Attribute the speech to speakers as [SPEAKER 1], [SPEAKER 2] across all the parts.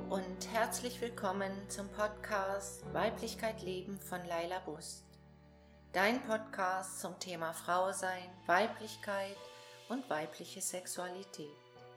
[SPEAKER 1] und herzlich willkommen zum Podcast Weiblichkeit leben von Laila Bust. Dein Podcast zum Thema Frausein, Weiblichkeit und weibliche Sexualität.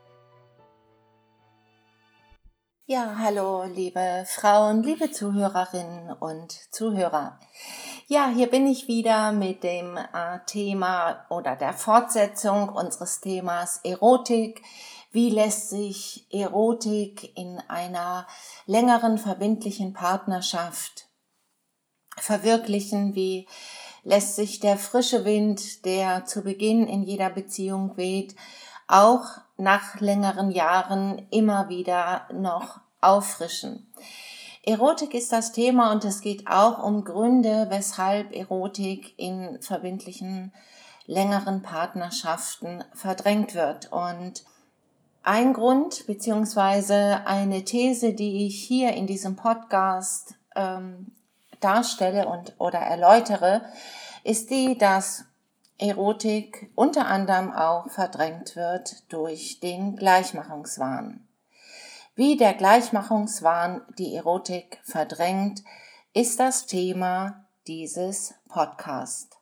[SPEAKER 1] Ja, hallo liebe Frauen, liebe Zuhörerinnen und Zuhörer. Ja, hier bin ich wieder mit dem Thema oder der Fortsetzung unseres Themas Erotik. Wie lässt sich Erotik in einer längeren verbindlichen Partnerschaft verwirklichen? Wie lässt sich der frische Wind, der zu Beginn in jeder Beziehung weht, auch nach längeren Jahren immer wieder noch auffrischen? Erotik ist das Thema und es geht auch um Gründe, weshalb Erotik in verbindlichen, längeren Partnerschaften verdrängt wird. Und ein Grund beziehungsweise eine These, die ich hier in diesem Podcast darstelle oder erläutere, ist die, dass Erotik unter anderem auch verdrängt wird durch den Gleichmachungswahn. Wie der Gleichmachungswahn die Erotik verdrängt, ist das Thema dieses Podcasts.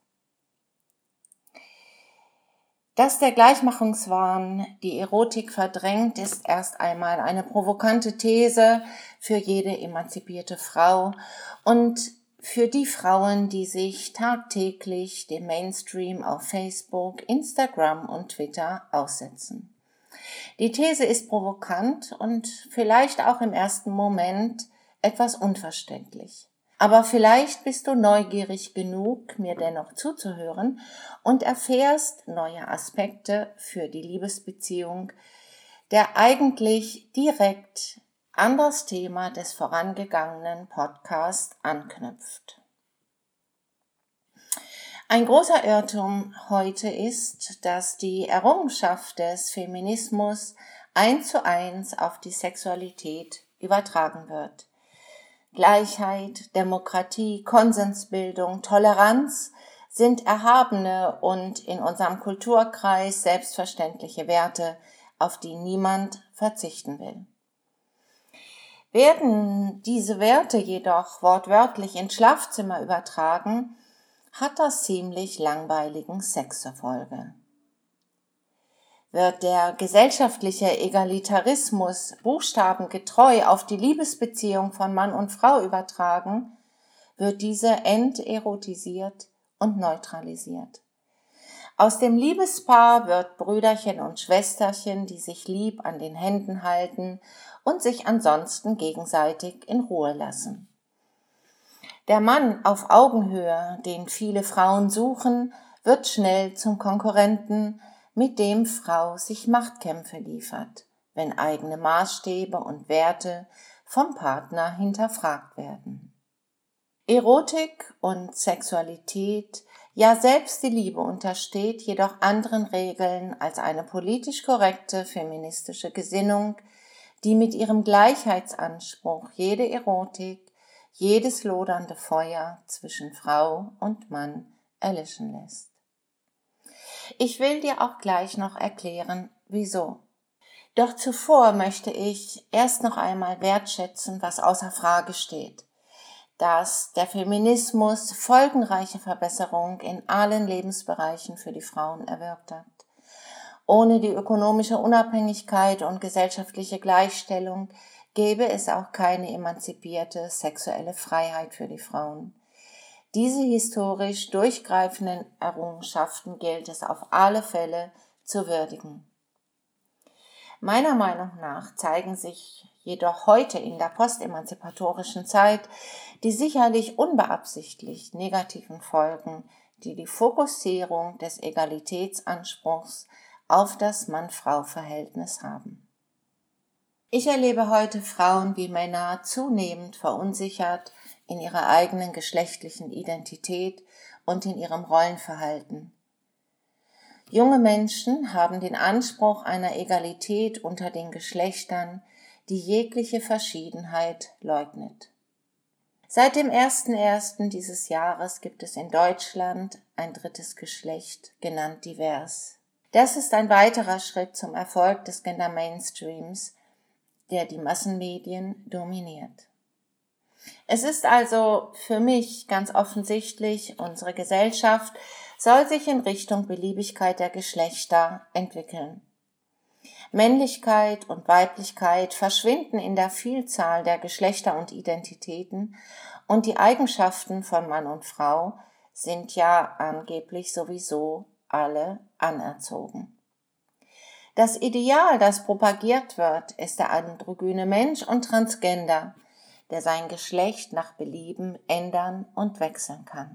[SPEAKER 1] Dass der Gleichmachungswahn die Erotik verdrängt, ist erst einmal eine provokante These für jede emanzipierte Frau und für die Frauen, die sich tagtäglich dem Mainstream auf Facebook, Instagram und Twitter aussetzen. Die These ist provokant und vielleicht auch im ersten Moment etwas unverständlich. Aber vielleicht bist du neugierig genug, mir dennoch zuzuhören und erfährst neue Aspekte für die Liebesbeziehung, der eigentlich direkt an das Thema des vorangegangenen Podcasts anknüpft. Ein großer Irrtum heute ist, dass die Errungenschaft des Feminismus 1:1 auf die Sexualität übertragen wird. Gleichheit, Demokratie, Konsensbildung, Toleranz sind erhabene und in unserem Kulturkreis selbstverständliche Werte, auf die niemand verzichten will. Werden diese Werte jedoch wortwörtlich ins Schlafzimmer übertragen, hat das ziemlich langweiligen Sex zur Folge. Wird der gesellschaftliche Egalitarismus buchstabengetreu auf die Liebesbeziehung von Mann und Frau übertragen, wird diese enterotisiert und neutralisiert. Aus dem Liebespaar wird Brüderchen und Schwesterchen, die sich lieb an den Händen halten und sich ansonsten gegenseitig in Ruhe lassen. Der Mann auf Augenhöhe, den viele Frauen suchen, wird schnell zum Konkurrenten, mit dem Frau sich Machtkämpfe liefert, wenn eigene Maßstäbe und Werte vom Partner hinterfragt werden. Erotik und Sexualität, ja selbst die Liebe untersteht jedoch anderen Regeln als eine politisch korrekte feministische Gesinnung, die mit ihrem Gleichheitsanspruch jede Erotik, jedes lodernde Feuer zwischen Frau und Mann erlischen lässt. Ich will dir auch gleich noch erklären, wieso. Doch zuvor möchte ich erst noch einmal wertschätzen, was außer Frage steht, dass der Feminismus folgenreiche Verbesserungen in allen Lebensbereichen für die Frauen erwirkt hat. Ohne die ökonomische Unabhängigkeit und gesellschaftliche Gleichstellung gäbe es auch keine emanzipierte sexuelle Freiheit für die Frauen. Diese historisch durchgreifenden Errungenschaften gilt es auf alle Fälle zu würdigen. Meiner Meinung nach zeigen sich jedoch heute in der postemanzipatorischen Zeit die sicherlich unbeabsichtigt negativen Folgen, die die Fokussierung des Egalitätsanspruchs auf das Mann-Frau-Verhältnis haben. Ich erlebe heute Frauen wie Männer zunehmend verunsichert in ihrer eigenen geschlechtlichen Identität und in ihrem Rollenverhalten. Junge Menschen haben den Anspruch einer Egalität unter den Geschlechtern, die jegliche Verschiedenheit leugnet. Seit dem 01.01. dieses Jahres gibt es in Deutschland ein drittes Geschlecht, genannt divers. Das ist ein weiterer Schritt zum Erfolg des Gender Mainstreams, der die Massenmedien dominiert. Es ist also für mich ganz offensichtlich, unsere Gesellschaft soll sich in Richtung Beliebigkeit der Geschlechter entwickeln. Männlichkeit und Weiblichkeit verschwinden in der Vielzahl der Geschlechter und Identitäten und die Eigenschaften von Mann und Frau sind ja angeblich sowieso alle anerzogen. Das Ideal, das propagiert wird, ist der androgyne Mensch und Transgender, der sein Geschlecht nach Belieben ändern und wechseln kann.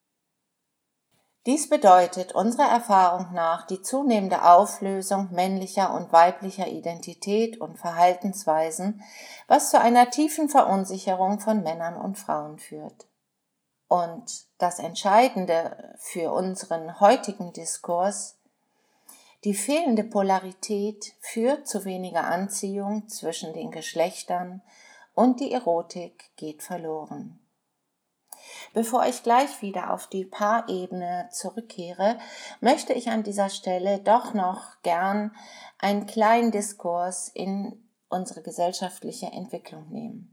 [SPEAKER 1] Dies bedeutet unserer Erfahrung nach die zunehmende Auflösung männlicher und weiblicher Identität und Verhaltensweisen, was zu einer tiefen Verunsicherung von Männern und Frauen führt. Und das Entscheidende für unseren heutigen Diskurs: die fehlende Polarität führt zu weniger Anziehung zwischen den Geschlechtern und die Erotik geht verloren. Bevor ich gleich wieder auf die Paarebene zurückkehre, möchte ich an dieser Stelle doch noch gern einen kleinen Diskurs in unsere gesellschaftliche Entwicklung nehmen.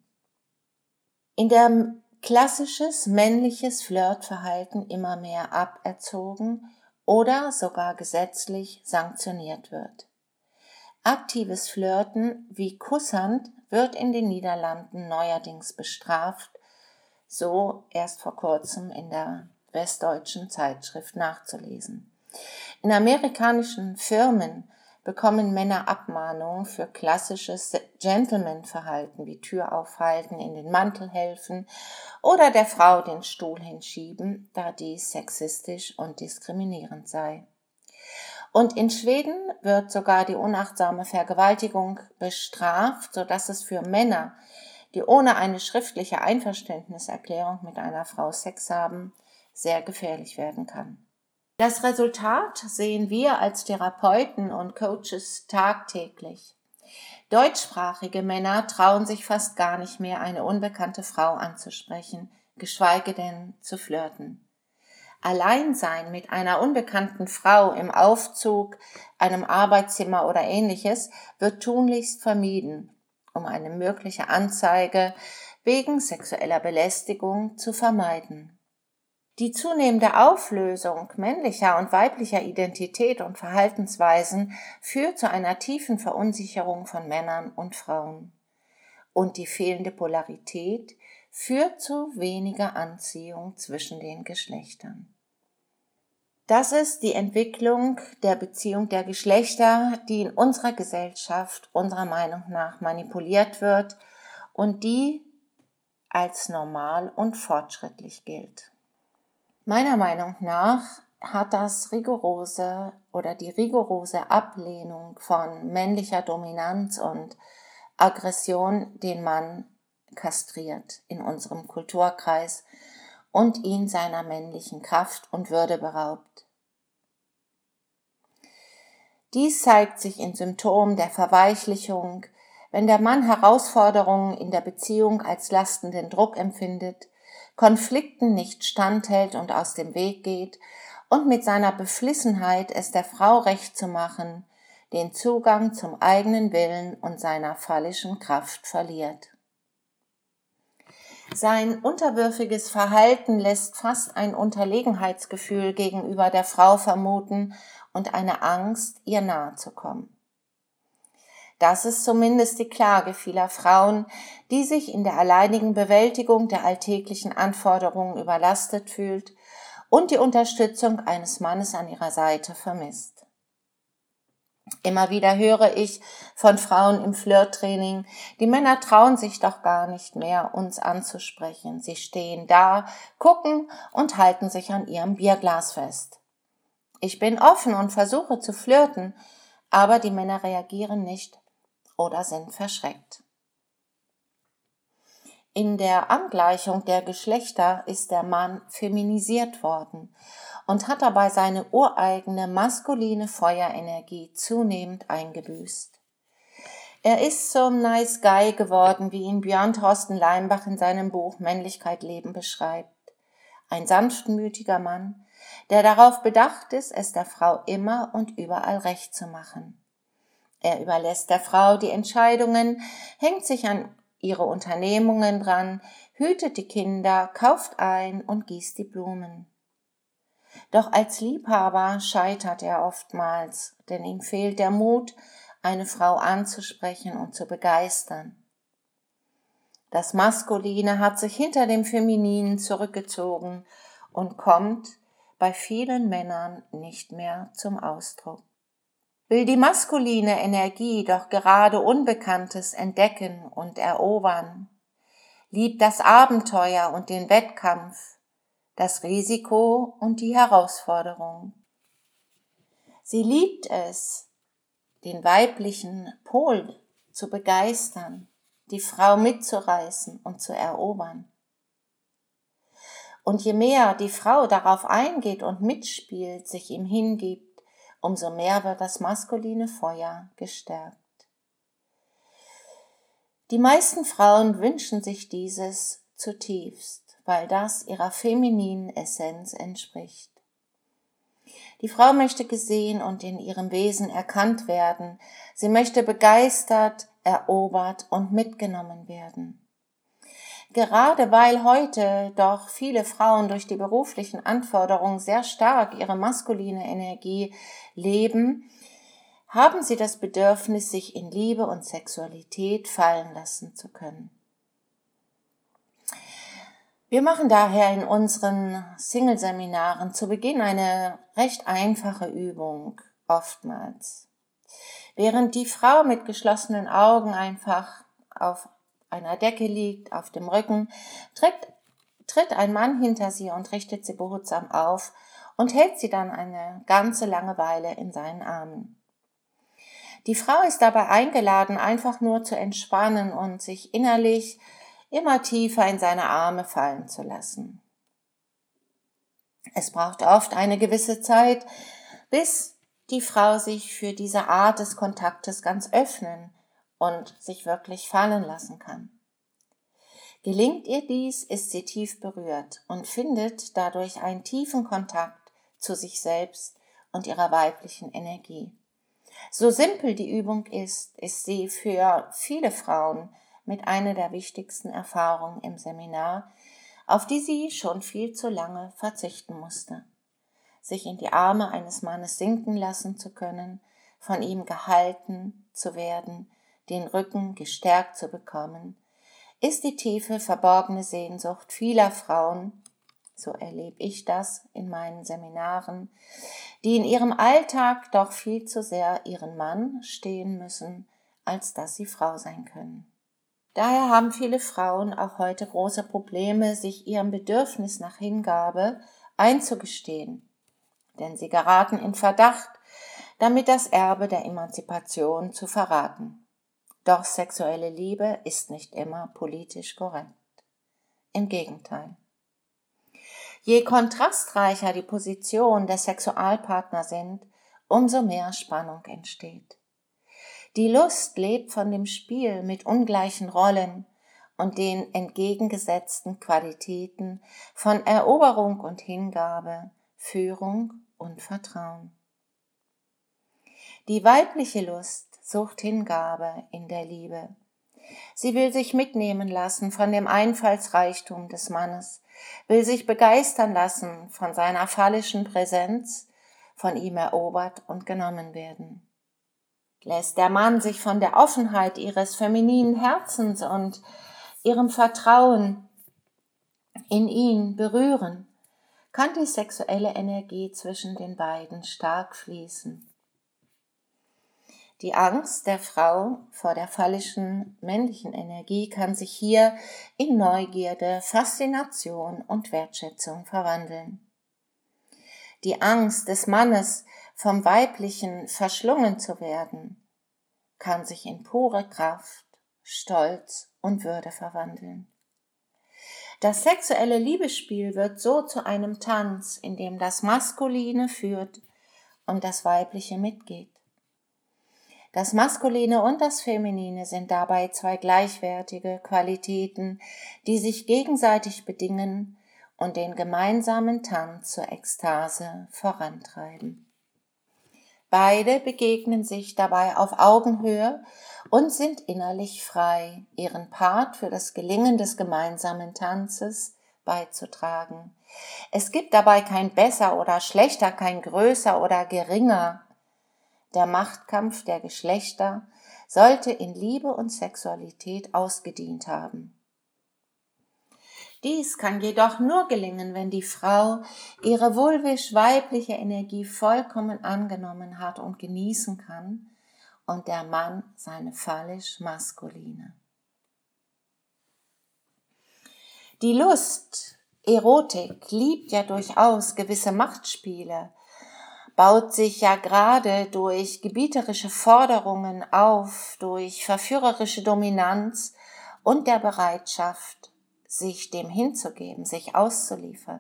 [SPEAKER 1] In der klassisches männliches Flirtverhalten immer mehr aberzogen oder sogar gesetzlich sanktioniert wird. Aktives Flirten wie Kusshand wird in den Niederlanden neuerdings bestraft, so erst vor kurzem in der westdeutschen Zeitschrift nachzulesen. In amerikanischen Firmen bekommen Männer Abmahnungen für klassisches Gentleman-Verhalten wie Tür aufhalten, in den Mantel helfen oder der Frau den Stuhl hinschieben, da dies sexistisch und diskriminierend sei. Und in Schweden wird sogar die unachtsame Vergewaltigung bestraft, sodass es für Männer, die ohne eine schriftliche Einverständniserklärung mit einer Frau Sex haben, sehr gefährlich werden kann. Das Resultat sehen wir als Therapeuten und Coaches tagtäglich. Deutschsprachige Männer trauen sich fast gar nicht mehr, eine unbekannte Frau anzusprechen, geschweige denn zu flirten. Alleinsein mit einer unbekannten Frau im Aufzug, einem Arbeitszimmer oder ähnliches wird tunlichst vermieden, um eine mögliche Anzeige wegen sexueller Belästigung zu vermeiden. Die zunehmende Auflösung männlicher und weiblicher Identität und Verhaltensweisen führt zu einer tiefen Verunsicherung von Männern und Frauen. Und die fehlende Polarität führt zu weniger Anziehung zwischen den Geschlechtern. Das ist die Entwicklung der Beziehung der Geschlechter, die in unserer Gesellschaft unserer Meinung nach manipuliert wird und die als normal und fortschrittlich gilt. Meiner Meinung nach hat die rigorose Ablehnung von männlicher Dominanz und Aggression den Mann kastriert in unserem Kulturkreis und ihn seiner männlichen Kraft und Würde beraubt. Dies zeigt sich in Symptomen der Verweichlichung, wenn der Mann Herausforderungen in der Beziehung als lastenden Druck empfindet, Konflikten nicht standhält und aus dem Weg geht und mit seiner Beflissenheit, es der Frau recht zu machen, den Zugang zum eigenen Willen und seiner phallischen Kraft verliert. Sein unterwürfiges Verhalten lässt fast ein Unterlegenheitsgefühl gegenüber der Frau vermuten und eine Angst, ihr nahe zu kommen. Das ist zumindest die Klage vieler Frauen, die sich in der alleinigen Bewältigung der alltäglichen Anforderungen überlastet fühlt und die Unterstützung eines Mannes an ihrer Seite vermisst. Immer wieder höre ich von Frauen im Flirttraining, die Männer trauen sich doch gar nicht mehr, uns anzusprechen. Sie stehen da, gucken und halten sich an ihrem Bierglas fest. Ich bin offen und versuche zu flirten, aber die Männer reagieren nicht oder sind verschreckt. In der Angleichung der Geschlechter ist der Mann feminisiert worden und hat dabei seine ureigene maskuline Feuerenergie zunehmend eingebüßt. Er ist zum Nice Guy geworden, wie ihn Björn Thorsten Leimbach in seinem Buch Männlichkeit leben beschreibt. Ein sanftmütiger Mann, der darauf bedacht ist, es der Frau immer und überall recht zu machen. Er überlässt der Frau die Entscheidungen, hängt sich an ihre Unternehmungen dran, hütet die Kinder, kauft ein und gießt die Blumen. Doch als Liebhaber scheitert er oftmals, denn ihm fehlt der Mut, eine Frau anzusprechen und zu begeistern. Das Maskuline hat sich hinter dem Femininen zurückgezogen und kommt bei vielen Männern nicht mehr zum Ausdruck. Will die maskuline Energie doch gerade Unbekanntes entdecken und erobern, liebt das Abenteuer und den Wettkampf, das Risiko und die Herausforderung. Sie liebt es, den weiblichen Pol zu begeistern, die Frau mitzureißen und zu erobern. Und je mehr die Frau darauf eingeht und mitspielt, sich ihm hingibt, umso mehr wird das maskuline Feuer gestärkt. Die meisten Frauen wünschen sich dieses zutiefst, weil das ihrer femininen Essenz entspricht. Die Frau möchte gesehen und in ihrem Wesen erkannt werden. Sie möchte begeistert, erobert und mitgenommen werden. Gerade weil heute doch viele Frauen durch die beruflichen Anforderungen sehr stark ihre maskuline Energie leben, haben sie das Bedürfnis, sich in Liebe und Sexualität fallen lassen zu können. Wir machen daher in unseren Single-Seminaren zu Beginn eine recht einfache Übung, oftmals. Während die Frau mit geschlossenen Augen einfach auf einer Decke liegt, auf dem Rücken, tritt ein Mann hinter sie und richtet sie behutsam auf und hält sie dann eine ganze lange Weile in seinen Armen. Die Frau ist dabei eingeladen, einfach nur zu entspannen und sich innerlich immer tiefer in seine Arme fallen zu lassen. Es braucht oft eine gewisse Zeit, bis die Frau sich für diese Art des Kontaktes ganz öffnen und sich wirklich fallen lassen kann. Gelingt ihr dies, ist sie tief berührt und findet dadurch einen tiefen Kontakt zu sich selbst und ihrer weiblichen Energie. So simpel die Übung ist sie für viele Frauen mit einer der wichtigsten Erfahrungen im Seminar, auf die sie schon viel zu lange verzichten musste. Sich in die Arme eines Mannes sinken lassen zu können, von ihm gehalten zu werden, den Rücken gestärkt zu bekommen, ist die tiefe, verborgene Sehnsucht vieler Frauen, so erlebe ich das in meinen Seminaren, die in ihrem Alltag doch viel zu sehr ihren Mann stehen müssen, als dass sie Frau sein können. Daher haben viele Frauen auch heute große Probleme, sich ihrem Bedürfnis nach Hingabe einzugestehen, denn sie geraten in Verdacht, damit das Erbe der Emanzipation zu verraten. Doch sexuelle Liebe ist nicht immer politisch korrekt. Im Gegenteil. Je kontrastreicher die Position der Sexualpartner sind, umso mehr Spannung entsteht. Die Lust lebt von dem Spiel mit ungleichen Rollen und den entgegengesetzten Qualitäten von Eroberung und Hingabe, Führung und Vertrauen. Die weibliche Lust sucht Hingabe in der Liebe. Sie will sich mitnehmen lassen von dem Einfallsreichtum des Mannes, will sich begeistern lassen von seiner phallischen Präsenz, von ihm erobert und genommen werden. Lässt der Mann sich von der Offenheit ihres femininen Herzens und ihrem Vertrauen in ihn berühren, kann die sexuelle Energie zwischen den beiden stark fließen. Die Angst der Frau vor der phallischen männlichen Energie kann sich hier in Neugierde, Faszination und Wertschätzung verwandeln. Die Angst des Mannes, vom Weiblichen verschlungen zu werden, kann sich in pure Kraft, Stolz und Würde verwandeln. Das sexuelle Liebesspiel wird so zu einem Tanz, in dem das Maskuline führt und das Weibliche mitgeht. Das Maskuline und das Feminine sind dabei zwei gleichwertige Qualitäten, die sich gegenseitig bedingen und den gemeinsamen Tanz zur Ekstase vorantreiben. Beide begegnen sich dabei auf Augenhöhe und sind innerlich frei, ihren Part für das Gelingen des gemeinsamen Tanzes beizutragen. Es gibt dabei kein besser oder schlechter, kein größer oder geringer. Der Machtkampf der Geschlechter sollte in Liebe und Sexualität ausgedient haben. Dies kann jedoch nur gelingen, wenn die Frau ihre vulvisch-weibliche Energie vollkommen angenommen hat und genießen kann und der Mann seine phallisch-maskuline. Die Lust, Erotik, liebt ja durchaus gewisse Machtspiele, baut sich ja gerade durch gebieterische Forderungen auf, durch verführerische Dominanz und der Bereitschaft, sich dem hinzugeben, sich auszuliefern.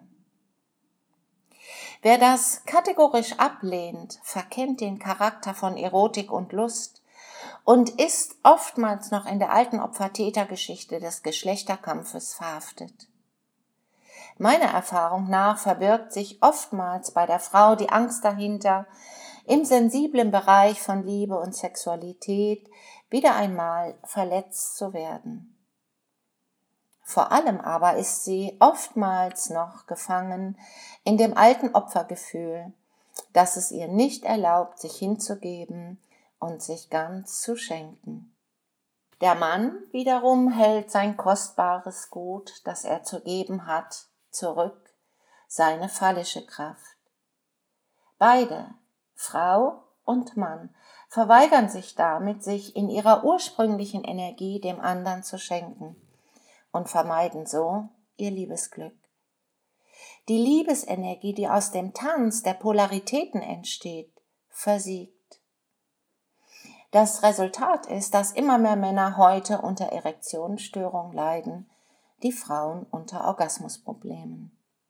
[SPEAKER 1] Wer das kategorisch ablehnt, verkennt den Charakter von Erotik und Lust und ist oftmals noch in der alten Opfer-Täter-Geschichte des Geschlechterkampfes verhaftet. Meiner Erfahrung nach verbirgt sich oftmals bei der Frau die Angst dahinter, im sensiblen Bereich von Liebe und Sexualität wieder einmal verletzt zu werden. Vor allem aber ist sie oftmals noch gefangen in dem alten Opfergefühl, das es ihr nicht erlaubt, sich hinzugeben und sich ganz zu schenken. Der Mann wiederum hält sein kostbares Gut, das er zu geben hat, zurück, seine phallische Kraft. Beide, Frau und Mann, verweigern sich damit, sich in ihrer ursprünglichen Energie dem anderen zu schenken und vermeiden so ihr Liebesglück. Die Liebesenergie, die aus dem Tanz der Polaritäten entsteht, versiegt. Das Resultat ist, dass immer mehr Männer heute unter Erektionsstörungen leiden, die Frauen unter Orgasmusproblemen.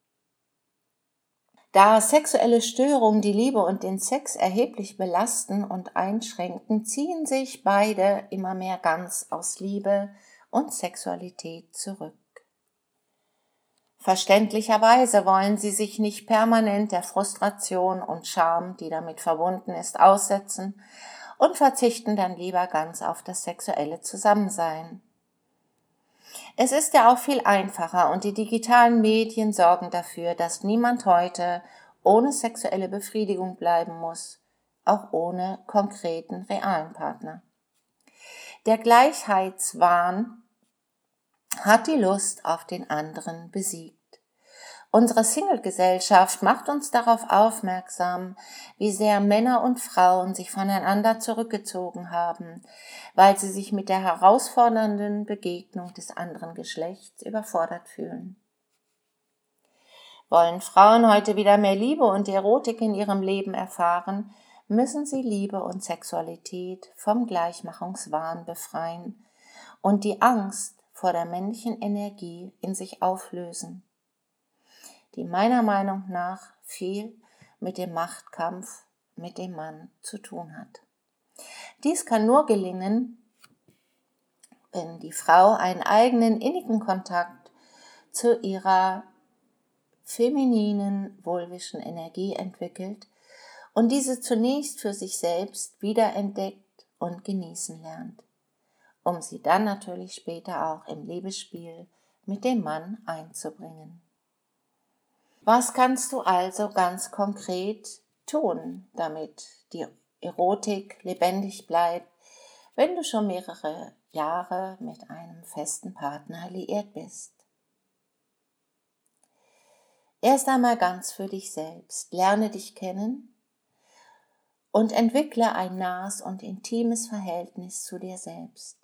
[SPEAKER 1] Da sexuelle Störungen die Liebe und den Sex erheblich belasten und einschränken, ziehen sich beide immer mehr ganz aus Liebe und Sexualität zurück. Verständlicherweise wollen sie sich nicht permanent der Frustration und Scham, die damit verbunden ist, aussetzen und verzichten dann lieber ganz auf das sexuelle Zusammensein. Es ist ja auch viel einfacher und die digitalen Medien sorgen dafür, dass niemand heute ohne sexuelle Befriedigung bleiben muss, auch ohne konkreten realen Partner. Der Gleichheitswahn hat die Lust auf den anderen besiegt. Unsere Single-Gesellschaft macht uns darauf aufmerksam, wie sehr Männer und Frauen sich voneinander zurückgezogen haben, weil sie sich mit der herausfordernden Begegnung des anderen Geschlechts überfordert fühlen. Wollen Frauen heute wieder mehr Liebe und Erotik in ihrem Leben erfahren, müssen sie Liebe und Sexualität vom Gleichmachungswahn befreien und die Angst vor der männlichen Energie in sich auflösen, die meiner Meinung nach viel mit dem Machtkampf mit dem Mann zu tun hat. Dies kann nur gelingen, wenn die Frau einen eigenen innigen Kontakt zu ihrer femininen, vulvischen Energie entwickelt und diese zunächst für sich selbst wiederentdeckt und genießen lernt, um sie dann natürlich später auch im Liebesspiel mit dem Mann einzubringen. Was kannst du also ganz konkret tun, damit die Erotik lebendig bleibt, wenn du schon mehrere Jahre mit einem festen Partner liiert bist? Erst einmal ganz für dich selbst. Lerne dich kennen und entwickle ein nahes und intimes Verhältnis zu dir selbst.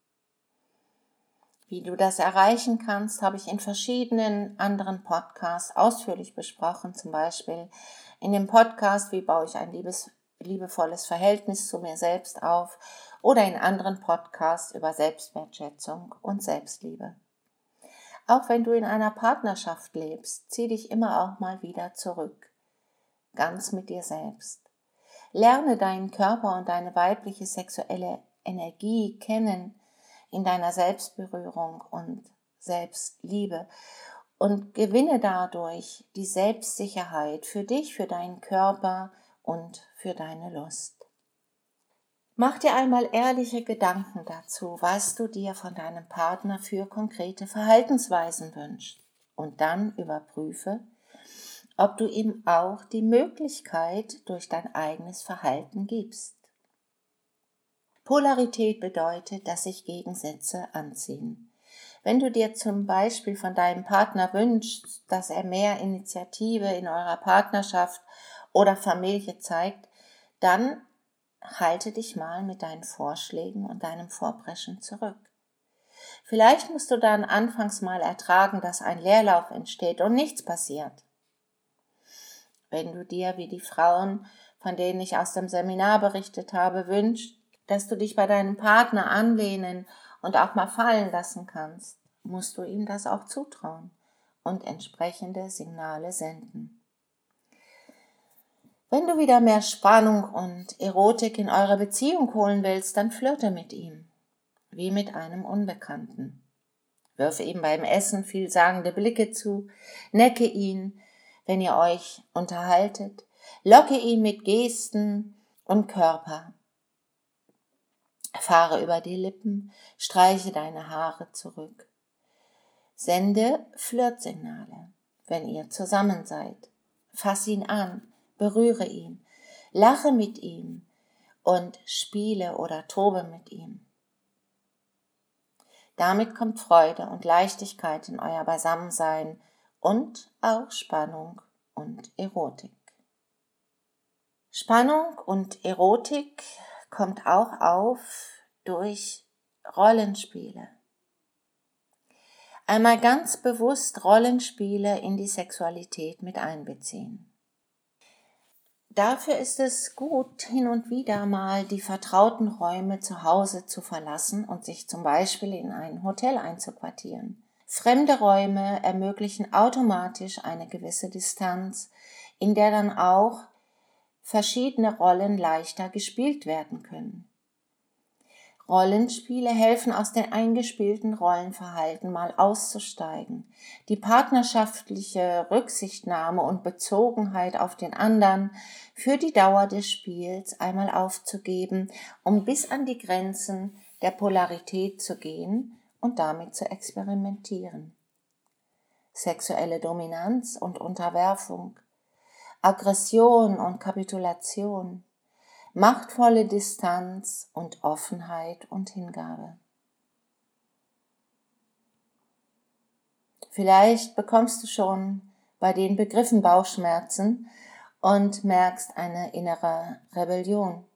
[SPEAKER 1] Wie du das erreichen kannst, habe ich in verschiedenen anderen Podcasts ausführlich besprochen, zum Beispiel in dem Podcast Wie baue ich ein liebevolles Verhältnis zu mir selbst auf oder in anderen Podcasts über Selbstwertschätzung und Selbstliebe. Auch wenn du in einer Partnerschaft lebst, zieh dich immer auch mal wieder zurück, ganz mit dir selbst. Lerne deinen Körper und deine weibliche sexuelle Energie kennen, in deiner Selbstberührung und Selbstliebe und gewinne dadurch die Selbstsicherheit für dich, für deinen Körper und für deine Lust. Mach dir einmal ehrliche Gedanken dazu, was du dir von deinem Partner für konkrete Verhaltensweisen wünschst. Und dann überprüfe, ob du ihm auch die Möglichkeit durch dein eigenes Verhalten gibst. Polarität bedeutet, dass sich Gegensätze anziehen. Wenn du dir zum Beispiel von deinem Partner wünschst, dass er mehr Initiative in eurer Partnerschaft oder Familie zeigt, dann halte dich mal mit deinen Vorschlägen und deinem Vorpreschen zurück. Vielleicht musst du dann anfangs mal ertragen, dass ein Leerlauf entsteht und nichts passiert. Wenn du dir, wie die Frauen, von denen ich aus dem Seminar berichtet habe, wünschst, dass du dich bei deinem Partner anlehnen und auch mal fallen lassen kannst, musst du ihm das auch zutrauen und entsprechende Signale senden. Wenn du wieder mehr Spannung und Erotik in eure Beziehung holen willst, dann flirte mit ihm, wie mit einem Unbekannten. Wirf ihm beim Essen vielsagende Blicke zu, necke ihn, wenn ihr euch unterhaltet, locke ihn mit Gesten und Körper. Fahre über die Lippen, streiche deine Haare zurück. Sende Flirtsignale, wenn ihr zusammen seid. Fass ihn an, berühre ihn, lache mit ihm und spiele oder tobe mit ihm. Damit kommt Freude und Leichtigkeit in euer Beisammensein und auch Spannung und Erotik. Spannung und Erotik kommt auch auf durch Rollenspiele. Einmal ganz bewusst Rollenspiele in die Sexualität mit einbeziehen. Dafür ist es gut, hin und wieder mal die vertrauten Räume zu Hause zu verlassen und sich zum Beispiel in ein Hotel einzuquartieren. Fremde Räume ermöglichen automatisch eine gewisse Distanz, in der dann auch verschiedene Rollen leichter gespielt werden können. Rollenspiele helfen, aus dem eingespielten Rollenverhalten mal auszusteigen, die partnerschaftliche Rücksichtnahme und Bezogenheit auf den anderen für die Dauer des Spiels einmal aufzugeben, um bis an die Grenzen der Polarität zu gehen und damit zu experimentieren. Sexuelle Dominanz und Unterwerfung, Aggression und Kapitulation, machtvolle Distanz und Offenheit und Hingabe. Vielleicht bekommst du schon bei den Begriffen Bauchschmerzen und merkst eine innere Rebellion.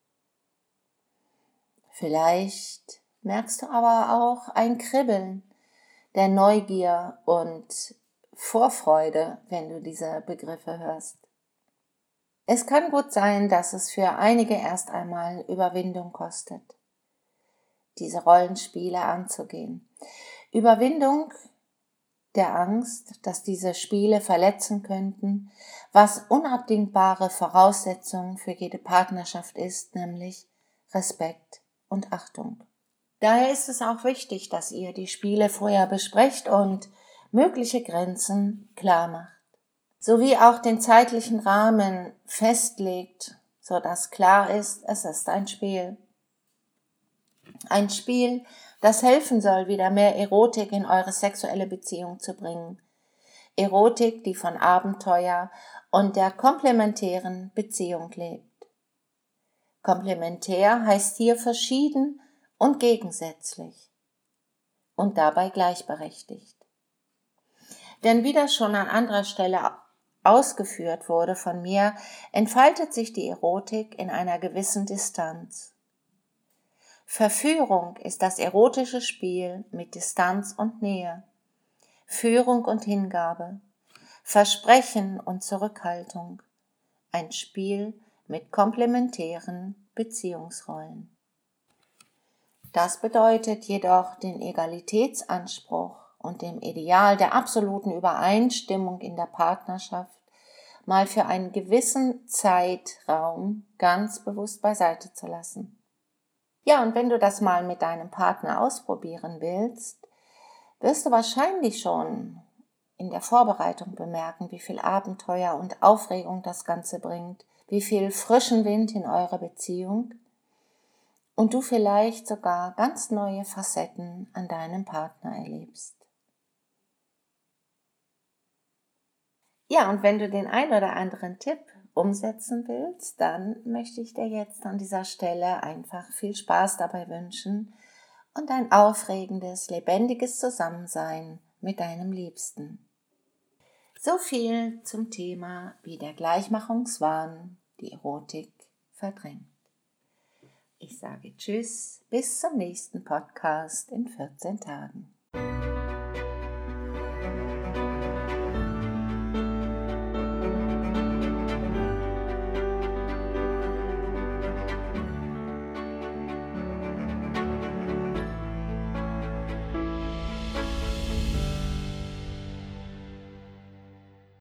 [SPEAKER 1] Vielleicht merkst du aber auch ein Kribbeln der Neugier und Vorfreude, wenn du diese Begriffe hörst. Es kann gut sein, dass es für einige erst einmal Überwindung kostet, diese Rollenspiele anzugehen. Überwindung der Angst, dass diese Spiele verletzen könnten, was unabdingbare Voraussetzung für jede Partnerschaft ist, nämlich Respekt und Achtung. Daher ist es auch wichtig, dass ihr die Spiele vorher besprecht und mögliche Grenzen klar macht, sowie auch den zeitlichen Rahmen festlegt, so dass klar ist, es ist ein Spiel. Ein Spiel, das helfen soll, wieder mehr Erotik in eure sexuelle Beziehung zu bringen. Erotik, die von Abenteuer und der komplementären Beziehung lebt. Komplementär heißt hier verschieden und gegensätzlich und dabei gleichberechtigt. Denn wie das schon an anderer Stelle ausgeführt wurde von mir, entfaltet sich die Erotik in einer gewissen Distanz. Verführung ist das erotische Spiel mit Distanz und Nähe, Führung und Hingabe, Versprechen und Zurückhaltung, ein Spiel mit komplementären Beziehungsrollen. Das bedeutet jedoch den Egalitätsanspruch und dem Ideal der absoluten Übereinstimmung in der Partnerschaft mal für einen gewissen Zeitraum ganz bewusst beiseite zu lassen. Ja, und wenn du das mal mit deinem Partner ausprobieren willst, wirst du wahrscheinlich schon in der Vorbereitung bemerken, wie viel Abenteuer und Aufregung das Ganze bringt, wie viel frischen Wind in eurer Beziehung und du vielleicht sogar ganz neue Facetten an deinem Partner erlebst. Ja, und wenn du den ein oder anderen Tipp umsetzen willst, dann möchte ich dir jetzt an dieser Stelle einfach viel Spaß dabei wünschen und ein aufregendes, lebendiges Zusammensein mit deinem Liebsten. So viel zum Thema, wie der Gleichmachungswahn die Erotik verdrängt. Ich sage Tschüss, bis zum nächsten Podcast in 14 Tagen.